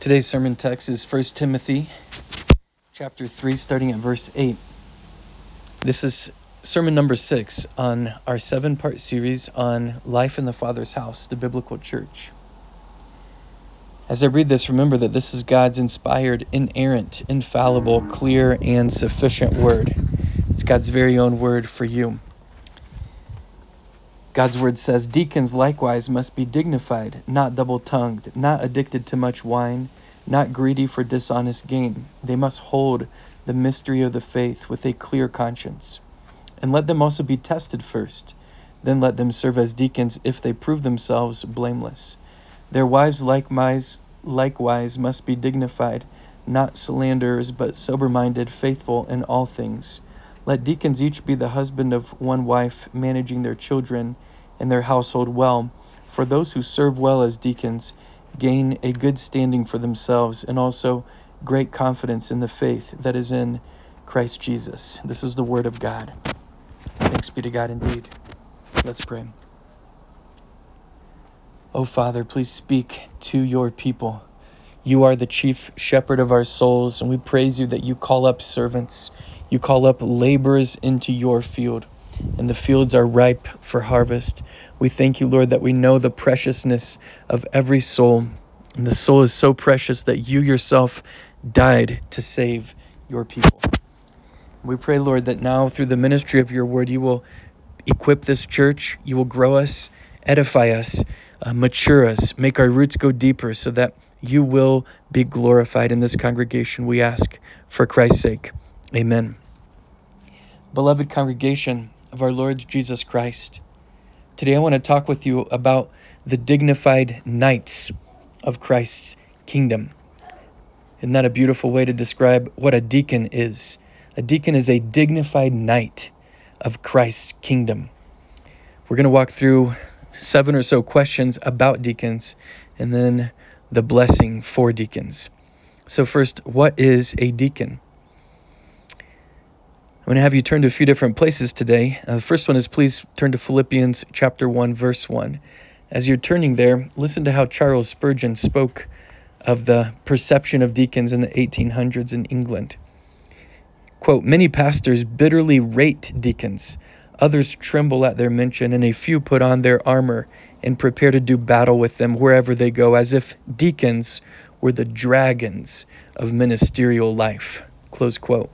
Today's sermon text is 1 Timothy chapter 3, starting at verse 8. This is sermon number 6 on our 7-part series on life in the Father's house, the biblical church. As I read this, remember that this is God's inspired, inerrant, infallible, clear, and sufficient word. It's God's very own word for you. God's word says, "Deacons likewise must be dignified, not double-tongued, not addicted to much wine, not greedy for dishonest gain. They must hold the mystery of the faith with a clear conscience. And let them also be tested first. Then let them serve as deacons if they prove themselves blameless. Their wives likewise must be dignified, not slanderers, but sober-minded, faithful in all things. Let deacons each be the husband of one wife, managing their children and their household well. For those who serve well as deacons gain a good standing for themselves and also great confidence in the faith that is in Christ Jesus." This is the word of God. Thanks be to God indeed. Let's pray. Oh Father, please speak to your people. You are the chief shepherd of our souls, and we praise you that you call up servants. You call up laborers into your field, and the fields are ripe for harvest. We thank you, Lord, that we know the preciousness of every soul, and the soul is so precious that you yourself died to save your people. We pray, Lord, that now through the ministry of your word, you will equip this church, you will grow us, edify us, mature us, make our roots go deeper so that you will be glorified in this congregation. We ask for Christ's sake. Amen. Beloved congregation of our Lord Jesus Christ, today I want to talk with you about the dignified knights of Christ's kingdom. Isn't that a beautiful way to describe what a deacon is? A deacon is a dignified knight of Christ's kingdom. We're going to walk through 7 or so questions about deacons and then the blessing for deacons. So first, what is a deacon? I'm going to have you turn to a few different places today. The first one is please turn to Philippians chapter 1, verse 1. As you're turning there, listen to how Charles Spurgeon spoke of the perception of deacons in the 1800s in England. Quote, "Many pastors bitterly rate deacons. Others tremble at their mention, and a few put on their armor and prepare to do battle with them wherever they go, as if deacons were the dragons of ministerial life." Close quote.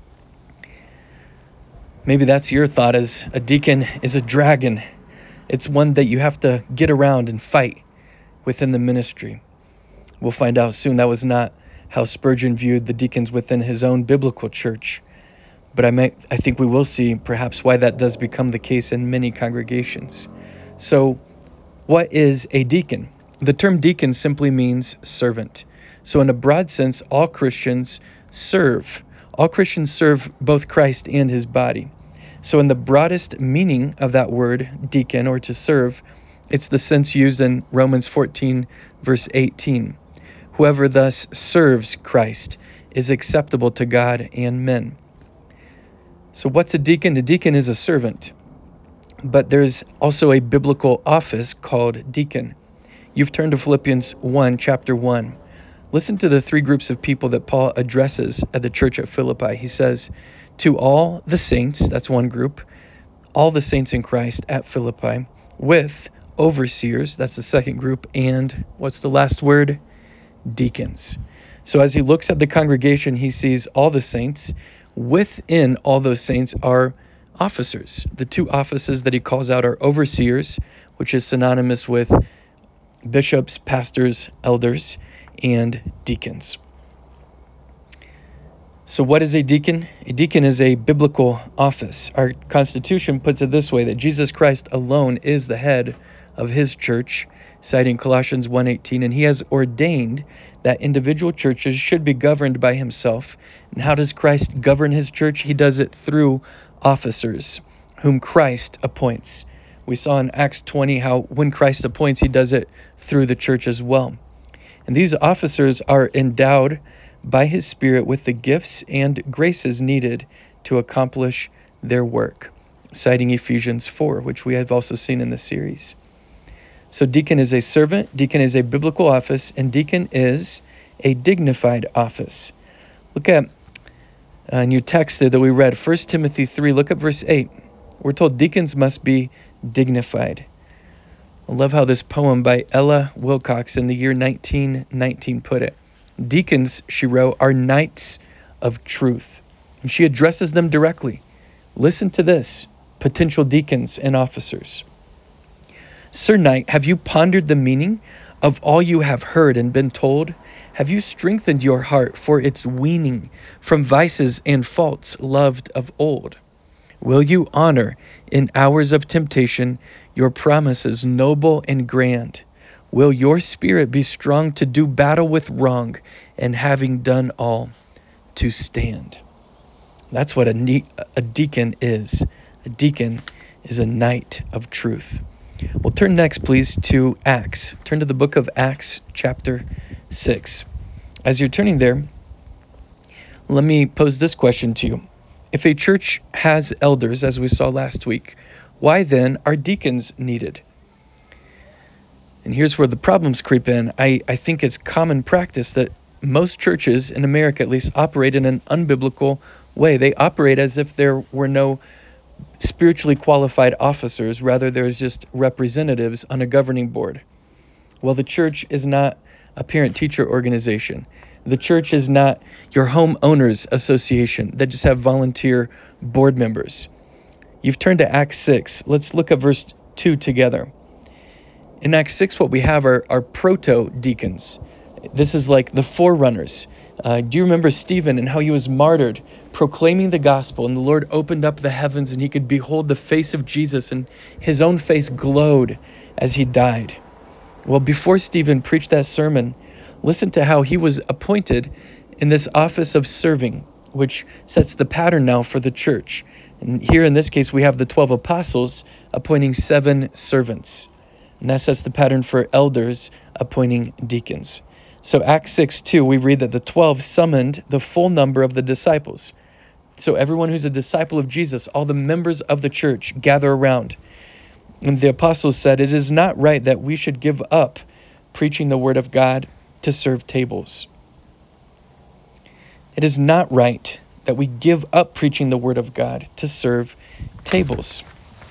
Maybe that's your thought, as a deacon is a dragon. It's one that you have to get around and fight within the ministry. We'll find out soon that was not how Spurgeon viewed the deacons within his own biblical church. But I think we will see perhaps why that does become the case in many congregations. So, what is a deacon? The term deacon simply means servant. So in a broad sense, all Christians serve. All Christians serve both Christ and his body. So in the broadest meaning of that word, deacon, or to serve, it's the sense used in Romans 14, verse 18. Whoever thus serves Christ is acceptable to God and men. So what's a deacon? A deacon is a servant. But there's also a biblical office called deacon. You've turned to Philippians 1, chapter 1. Listen to the 3 groups of people that Paul addresses at the church at Philippi. He says, to all the saints, that's one group, all the saints in Christ at Philippi, with overseers, that's the second group, and what's the last word? Deacons. So as he looks at the congregation, he sees all the saints. Within all those saints are officers. The 2 offices that he calls out are overseers, which is synonymous with bishops, pastors, elders, and deacons. So what is a deacon? A deacon is a biblical office. Our Constitution puts it this way, that Jesus Christ alone is the head of his church, citing Colossians 1:18, and he has ordained that individual churches should be governed by himself. And how does Christ govern his church? He does it through officers whom Christ appoints. We saw in Acts 20 how when Christ appoints, he does it through the church as well. And these officers are endowed by his Spirit with the gifts and graces needed to accomplish their work, citing Ephesians 4, which we have also seen in the series. So deacon is a servant, deacon is a biblical office, and deacon is a dignified office. Look at in your text there that we read, 1 Timothy 3, look at verse 8. We're told deacons must be dignified. I love how this poem by Ella Wilcox in the year 1919 put it. Deacons, she wrote, are knights of truth. And she addresses them directly. Listen to this, potential deacons and officers. Sir Knight, have you pondered the meaning of all you have heard and been told? Have you strengthened your heart for its weaning from vices and faults loved of old? Will you honor in hours of temptation your promises noble and grand? Will your spirit be strong to do battle with wrong, and having done all, to stand? That's what a deacon is. A deacon is a knight of truth. We'll turn next, please, to Acts. Turn to the book of Acts, chapter 6. As you're turning there, let me pose this question to you. If a church has elders, as we saw last week, why then are deacons needed? And here's where the problems creep in. I think it's common practice that most churches, in America at least, operate in an unbiblical way. They operate as if there were no spiritually qualified officers, rather there's just representatives on a governing board. Well, the church is not a parent-teacher organization. The church is not your homeowners association that just have volunteer board members. You've turned to Acts 6. Let's look at verse 2 together. In Acts 6, what we have are proto-deacons. This is like the forerunners. Do you remember Stephen and how he was martyred, proclaiming the gospel, and the Lord opened up the heavens and he could behold the face of Jesus, and his own face glowed as he died? Well, before Stephen preached that sermon, listen to how he was appointed in this office of serving, which sets the pattern now for the church. And here in this case, we have the 12 apostles appointing 7 servants. And that sets the pattern for elders appointing deacons. So Acts 6:2, we read that the 12 summoned the full number of the disciples. So everyone who's a disciple of Jesus, all the members of the church, gather around. And the apostles said, it is not right that we should give up preaching the word of God to serve tables. It is not right that we give up preaching the word of God to serve tables.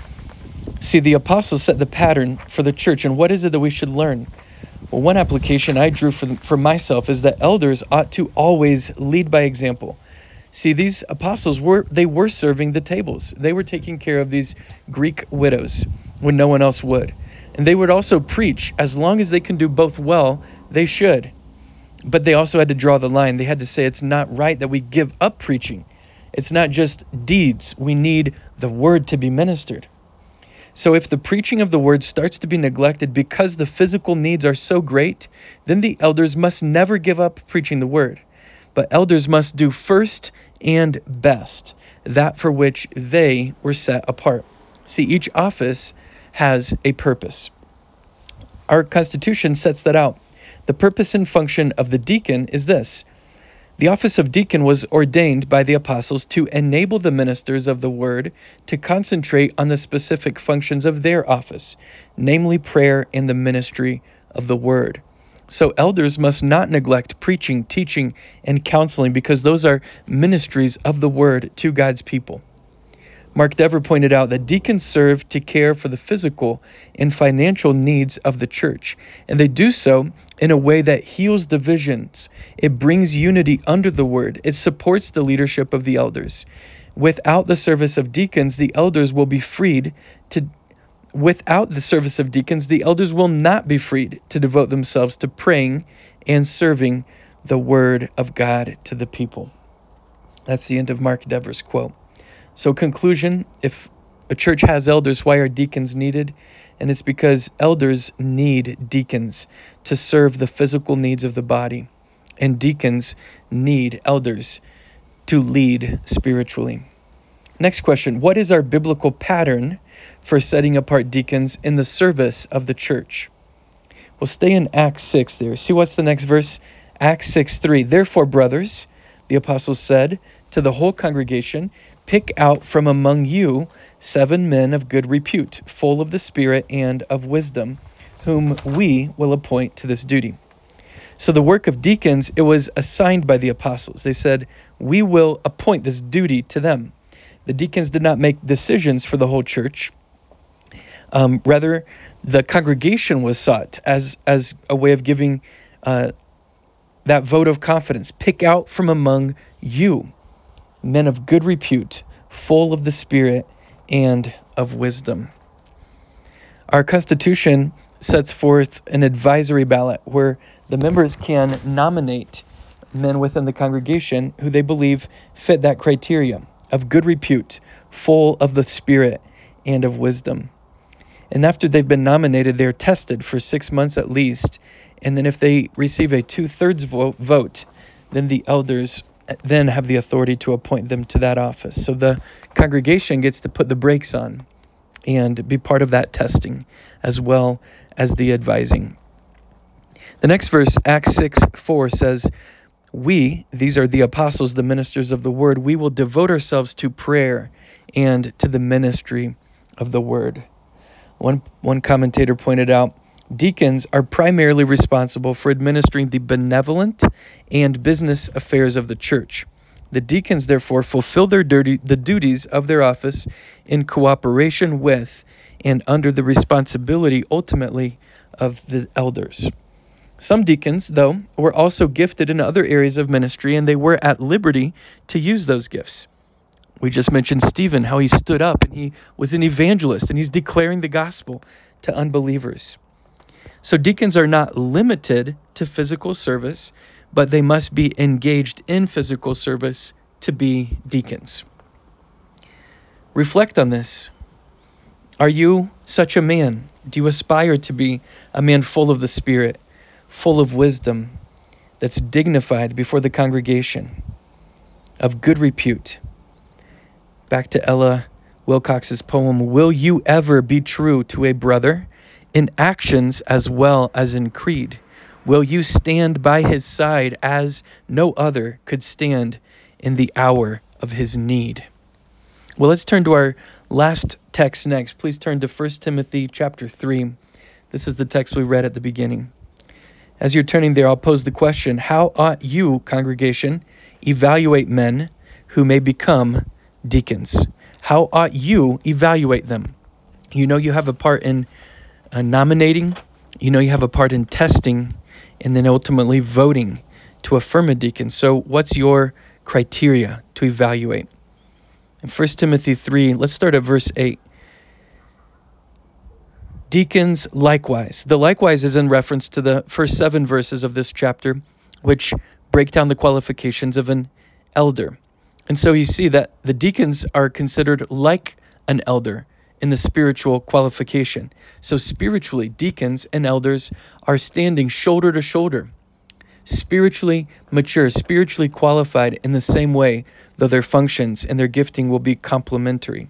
See, the apostles set the pattern for the church, and what is it that we should learn? Well, one application I drew for myself is that elders ought to always lead by example. See, these apostles were serving the tables. They were taking care of these Greek widows when no one else would. And they would also preach. As long as they can do both well, they should. But they also had to draw the line. They had to say it's not right that we give up preaching. It's not just deeds. We need the word to be ministered. So if the preaching of the word starts to be neglected because the physical needs are so great, then the elders must never give up preaching the word. But elders must do first and best that for which they were set apart. See, each office has a purpose. Our Constitution sets that out. The purpose and function of the deacon is this. The office of deacon was ordained by the apostles to enable the ministers of the word to concentrate on the specific functions of their office, namely prayer and the ministry of the word. So elders must not neglect preaching, teaching, and counseling, because those are ministries of the word to God's people. Mark Dever pointed out that deacons serve to care for the physical and financial needs of the church, and they do so in a way that heals divisions. It brings unity under the word. It supports the leadership of the elders. Without the service of deacons, the elders will be freed to Without the service of deacons, the elders will not be freed to devote themselves to praying and serving the word of God to the people. That's the end of Mark Dever's quote. So conclusion, if a church has elders, why are deacons needed? And it's because elders need deacons to serve the physical needs of the body. And deacons need elders to lead spiritually. Next question, what is our biblical pattern for setting apart deacons in the service of the church? We'll stay in Acts 6 there. See what's the next verse? Acts 6:3. Therefore, brothers, the apostles said to the whole congregation, pick out from among you 7 men of good repute, full of the Spirit and of wisdom, whom we will appoint to this duty. So the work of deacons, it was assigned by the apostles. They said, we will appoint this duty to them. The deacons did not make decisions for the whole church. Rather, the congregation was sought as a way of giving that vote of confidence. Pick out from among you men of good repute, full of the Spirit and of wisdom. Our Constitution sets forth an advisory ballot where the members can nominate men within the congregation who they believe fit that criteria of good repute, full of the Spirit and of wisdom. And after they've been nominated, they're tested for 6 months at least. And then if they receive a 2/3 vote, then the elders then have the authority to appoint them to that office. So the congregation gets to put the brakes on and be part of that testing as well as the advising. The next verse, Acts 6:4 says, we, these are the apostles, the ministers of the word, we will devote ourselves to prayer and to the ministry of the word. One commentator pointed out, deacons are primarily responsible for administering the benevolent and business affairs of the church. The deacons, therefore, fulfill the duties of their office in cooperation with and under the responsibility, ultimately, of the elders. Some deacons, though, were also gifted in other areas of ministry, and they were at liberty to use those gifts. We just mentioned Stephen, how he stood up and he was an evangelist, and he's declaring the gospel to unbelievers. So deacons are not limited to physical service, but they must be engaged in physical service to be deacons. Reflect on this. Are you such a man? Do you aspire to be a man full of the Spirit, full of wisdom, that's dignified before the congregation, of good repute? Back to Ella Wilcox's poem, will you ever be true to a brother in actions as well as in creed? Will you stand by his side as no other could stand in the hour of his need? Well, let's turn to our last text next. Please turn to 1 Timothy chapter 3. This is the text we read at the beginning. As you're turning there, I'll pose the question, how ought you, congregation, evaluate men who may become deacons? How ought you evaluate them? You know you have a part in nominating. You know you have a part in testing, and then ultimately voting to affirm a deacon. So what's your criteria to evaluate? In 1 Timothy 3, let's start at verse 8. Deacons likewise. The likewise is in reference to the first 7 verses of this chapter, which break down the qualifications of an elder. And so you see that the deacons are considered like an elder in the spiritual qualification. So spiritually, deacons and elders are standing shoulder to shoulder, spiritually mature, spiritually qualified in the same way, though their functions and their gifting will be complementary.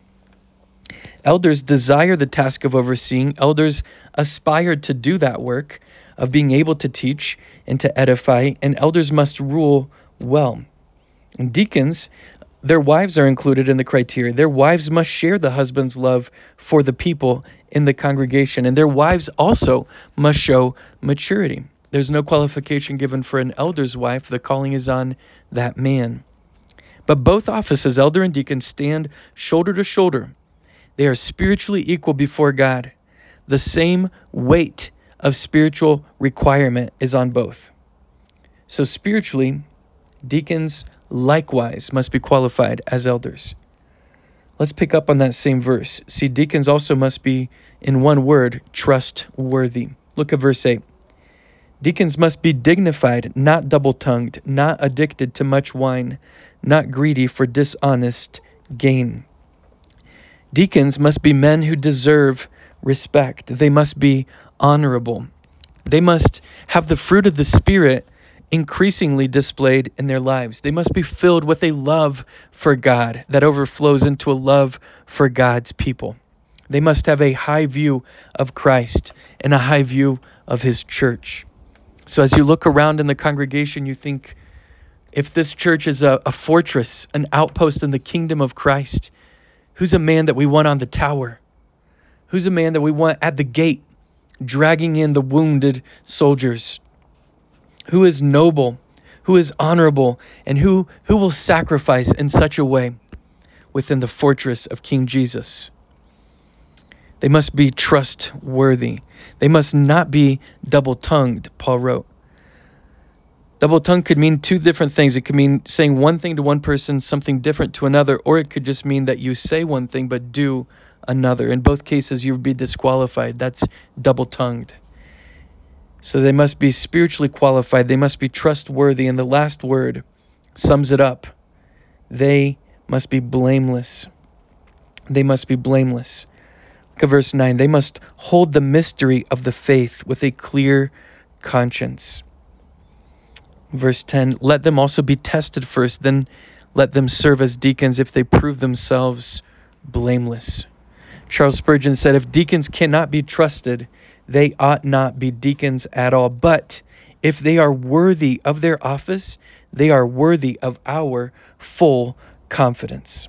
Elders desire the task of overseeing. Elders aspire to do that work of being able to teach and to edify, and elders must rule well. And deacons, their wives are included in the criteria. Their wives must share the husband's love for the people in the congregation, and their wives also must show maturity. There's no qualification given for an elder's wife. The calling is on that man. But both offices, elder and deacon, stand shoulder to shoulder. They are spiritually equal before God. The same weight of spiritual requirement is on both. So spiritually, deacons likewise must be qualified as elders. Let's pick up on that same verse. See, deacons also must be, in one word, trustworthy. Look at verse 8. Deacons must be dignified, not double-tongued, not addicted to much wine, not greedy for dishonest gain. Deacons must be men who deserve respect. They must be honorable. They must have the fruit of the Spirit increasingly displayed in their lives. They must be filled with a love for God that overflows into a love for God's people. They must have a high view of Christ and a high view of his church. So as you look around in the congregation, you think, if this church is a fortress, an outpost in the kingdom of Christ, who's a man that we want on the tower? Who's a man that we want at the gate, dragging in the wounded soldiers? Who is noble? Who is honorable? And who will sacrifice in such a way within the fortress of King Jesus? They must be trustworthy. They must not be double-tongued, Paul wrote. Double-tongued could mean two different things. It could mean saying one thing to one person, something different to another, or it could just mean that you say one thing but do another. In both cases, you would be disqualified. That's double-tongued. So they must be spiritually qualified. They must be trustworthy. And the last word sums it up. They must be blameless. They must be blameless. Look at verse 9. They must hold the mystery of the faith with a clear conscience. Verse 10, let them also be tested first, then let them serve as deacons if they prove themselves blameless. Charles Spurgeon said, if deacons cannot be trusted, they ought not be deacons at all. But if they are worthy of their office, they are worthy of our full confidence.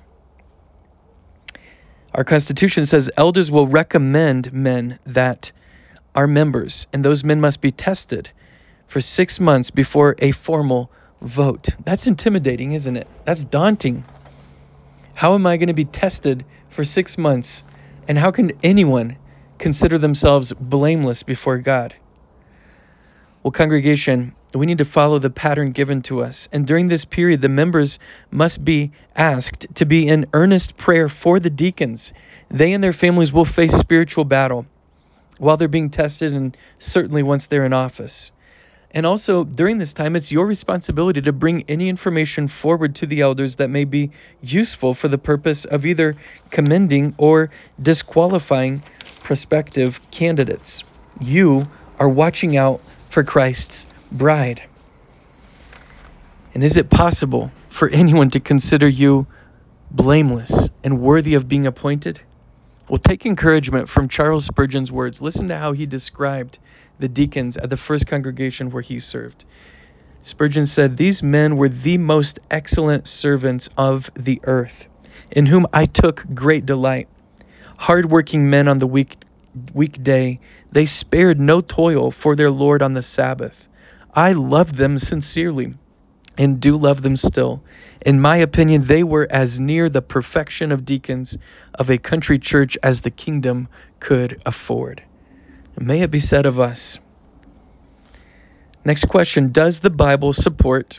Our Constitution says elders will recommend men that are members, and those men must be tested for 6 months before a formal vote. That's intimidating, isn't it? That's daunting. How am I going to be tested for 6 months? And how can anyone consider themselves blameless before God? Well, congregation, we need to follow the pattern given to us. And during this period, the members must be asked to be in earnest prayer for the deacons. They and their families will face spiritual battle while they're being tested, and certainly once they're in office. And also, during this time, it's your responsibility to bring any information forward to the elders that may be useful for the purpose of either commending or disqualifying prospective candidates. You are watching out for Christ's bride. And is it possible for anyone to consider you blameless and worthy of being appointed? Well, take encouragement from Charles Spurgeon's words. Listen to how he described the deacons at the first congregation where he served. Spurgeon said, these men were the most excellent servants of the earth, in whom I took great delight. Hard-working men on the weekday, they spared no toil for their Lord on the Sabbath. I loved them sincerely, and do love them still. In my opinion, they were as near the perfection of deacons of a country church as the kingdom could afford. And may it be said of us. Next question, does the Bible support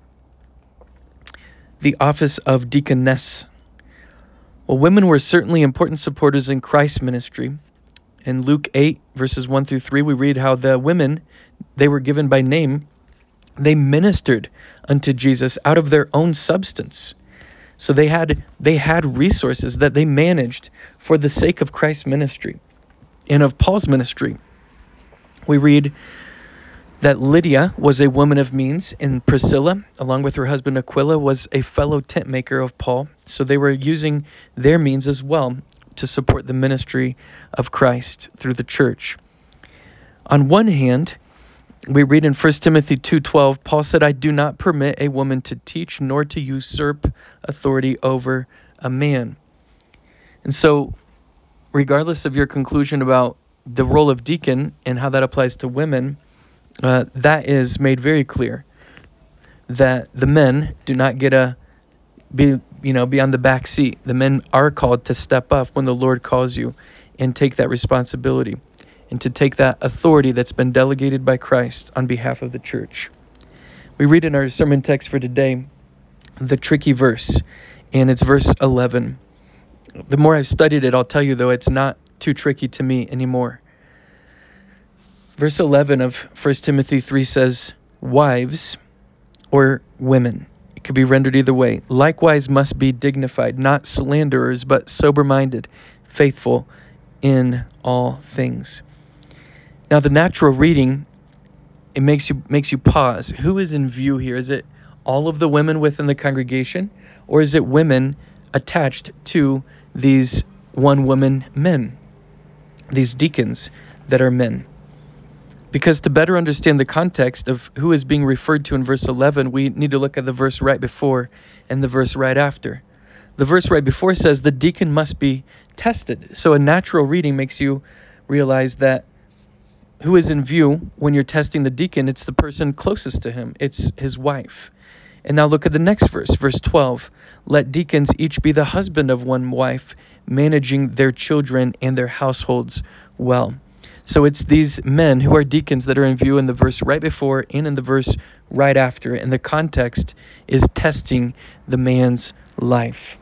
the office of deaconess? Well, women were certainly important supporters in Christ's ministry. In Luke 8, verses 1 through 3, we read how the women, they were given by name, they ministered unto Jesus out of their own substance. So they had resources that they managed for the sake of Christ's ministry and of Paul's ministry. We read that Lydia was a woman of means, and Priscilla, along with her husband Aquila, was a fellow tent maker of Paul. So they were using their means as well to support the ministry of Christ through the church. On one hand, we read in 1 Timothy 2:12, Paul said, I do not permit a woman to teach nor to usurp authority over a man. And so, regardless of your conclusion about the role of deacon and how that applies to women, that is made very clear that the men do not get be on the back seat. The men are called to step up when the Lord calls you and take that responsibility and to take that authority that's been delegated by Christ on behalf of the church. We read in our sermon text for today the tricky verse, and it's verse 11. The more I've studied it, I'll tell you, though, it's not too tricky to me anymore. Verse 11 of 1 Timothy 3 says, wives or women. It could be rendered either way. Likewise must be dignified, not slanderers, but sober-minded, faithful in all things. Now, the natural reading, it makes you pause. Who is in view here? Is it all of the women within the congregation, or is it women attached to these one-woman men, these deacons that are men? Because to better understand the context of who is being referred to in verse 11, we need to look at the verse right before and the verse right after. The verse right before says the deacon must be tested. So a natural reading makes you realize that who is in view when you're testing the deacon? It's the person closest to him. It's his wife. And now look at the next verse, verse 12. Let deacons each be the husband of one wife, managing their children and their households well. So it's these men who are deacons that are in view in the verse right before and in the verse right after. And the context is testing the man's life.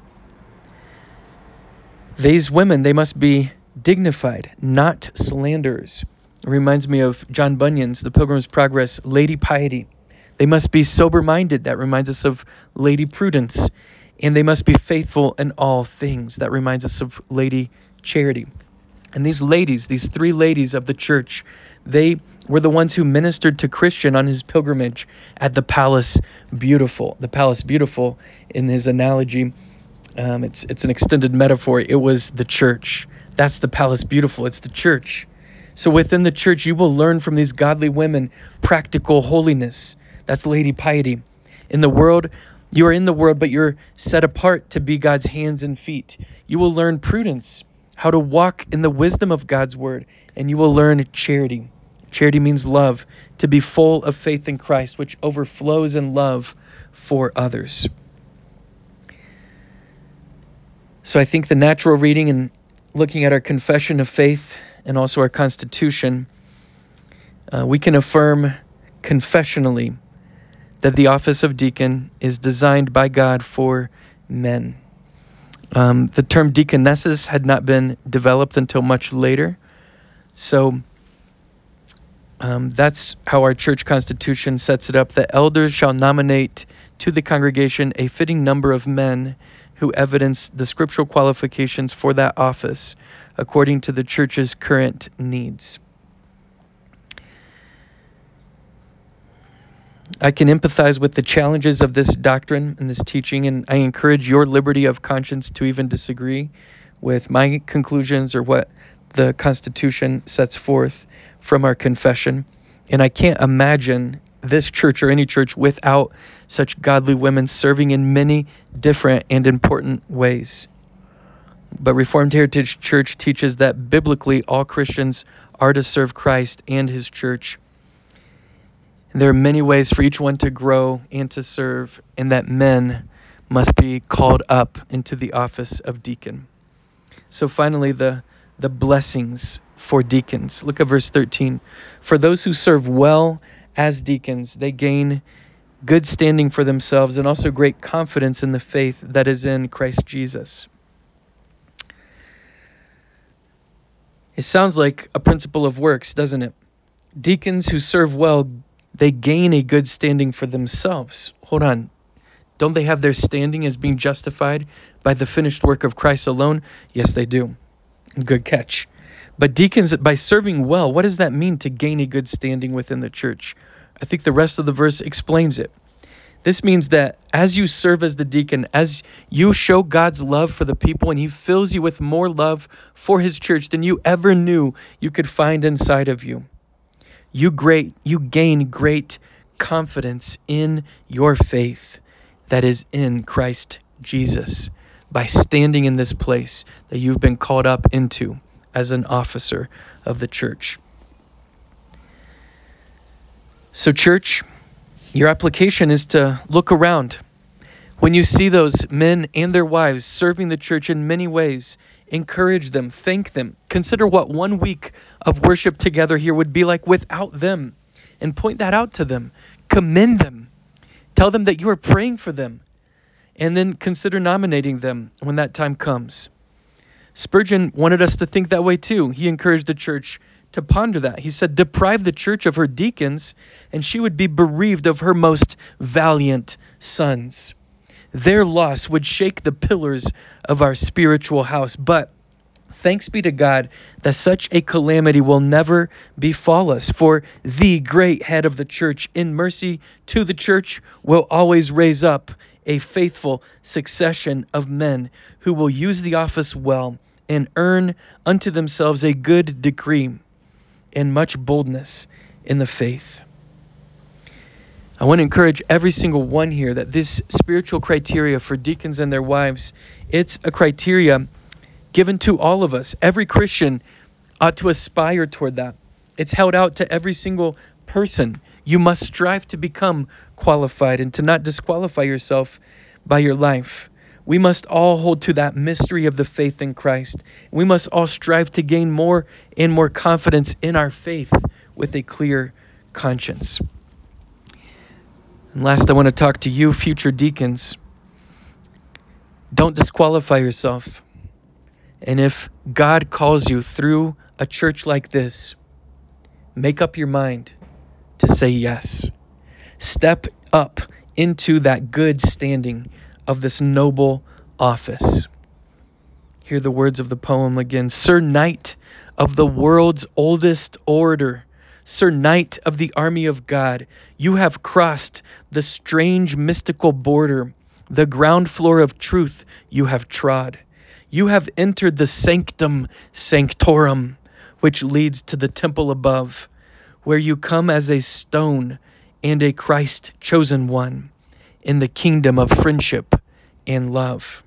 These women, they must be dignified, not slanderers. It reminds me of John Bunyan's The Pilgrim's Progress, Lady Piety. They must be sober-minded. That reminds us of Lady Prudence. And they must be faithful in all things. That reminds us of Lady Charity. And these ladies, these three ladies of the church, they were the ones who ministered to Christian on his pilgrimage at the Palace Beautiful. The Palace Beautiful, in his analogy, it's an extended metaphor. It was the church. That's the Palace Beautiful. It's the church. So within the church, you will learn from these godly women practical holiness. That's Lady Piety. In the world, you are in the world, but you're set apart to be God's hands and feet. You will learn prudence, how to walk in the wisdom of God's word, and you will learn charity. Charity means love, to be full of faith in Christ, which overflows in love for others. So I think the natural reading and looking at our confession of faith and also our constitution, we can affirm confessionally that the office of deacon is designed by God for men. The term deaconesses had not been developed until much later. So that's how our church constitution sets it up. The elders shall nominate to the congregation a fitting number of men who evidence the scriptural qualifications for that office according to the church's current needs. I can empathize with the challenges of this doctrine and this teaching, and I encourage your liberty of conscience to even disagree with my conclusions or what the Constitution sets forth from our confession. And I can't imagine this church or any church without such godly women serving in many different and important ways. But Reformed Heritage Church teaches that biblically all Christians are to serve Christ and his church. And there are many ways for each one to grow and to serve, and that men must be called up into the office of deacon. So finally, the blessings for deacons. Look at verse 13. For those who serve well as deacons, they gain good standing for themselves and also great confidence in the faith that is in Christ Jesus. It sounds like a principle of works, doesn't it? Deacons who serve well, they gain a good standing for themselves. Hold on. Don't they have their standing as being justified by the finished work of Christ alone? Yes, they do. Good catch. But deacons, by serving well, what does that mean to gain a good standing within the church? I think the rest of the verse explains it. This means that as you serve as the deacon, as you show God's love for the people, and he fills you with more love for his church than you ever knew you could find inside of you. You gain great confidence in your faith that is in Christ Jesus by standing in this place that you've been called up into as an officer of the church. So church, your application is to look around. When you see those men and their wives serving the church in many ways, encourage them, thank them. Consider what 1 week of worship together here would be like without them, and point that out to them. Commend them. Tell them that you are praying for them, and then consider nominating them when that time comes. Spurgeon wanted us to think that way too. He encouraged the church to ponder that. He said, deprive the church of her deacons, and she would be bereaved of her most valiant sons. Their loss would shake the pillars of our spiritual house. But thanks be to God that such a calamity will never befall us. For the great head of the church, in mercy to the church, will always raise up a faithful succession of men who will use the office well and earn unto themselves a good degree and much boldness in the faith. I want to encourage every single one here that this spiritual criteria for deacons and their wives, it's a criteria given to all of us. Every Christian ought to aspire toward that. It's held out to every single person. You must strive to become qualified and to not disqualify yourself by your life. We must all hold to that mystery of the faith in Christ. We must all strive to gain more and more confidence in our faith with a clear conscience. And last, I want to talk to you, future deacons. Don't disqualify yourself. And if God calls you through a church like this, make up your mind to say yes. Step up into that good standing of this noble office. Hear the words of the poem again. Sir Knight of the world's oldest order, Sir Knight of the army of God, you have crossed the strange mystical border, the ground floor of truth you have trod. You have entered the sanctum sanctorum, which leads to the temple above, where you come as a stone and a Christ chosen one in the kingdom of friendship and love.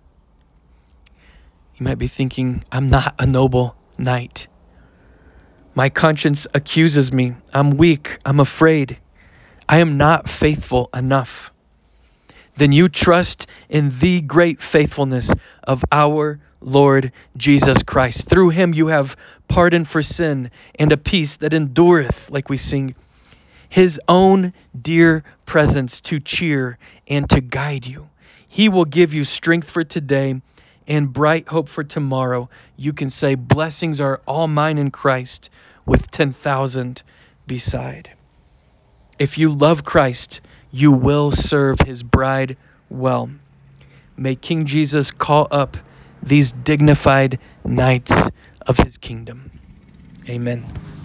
You might be thinking, I'm not a noble knight. My conscience accuses me. I'm weak. I'm afraid. I am not faithful enough. Then you trust in the great faithfulness of our Lord Jesus Christ. Through him you have pardon for sin and a peace that endureth, like we sing, his own dear presence to cheer and to guide you. He will give you strength for today and bright hope for tomorrow. You can say, blessings are all mine in Christ, with 10,000 beside. If you love Christ, you will serve his bride well. May King Jesus call up these dignified knights of his kingdom. Amen.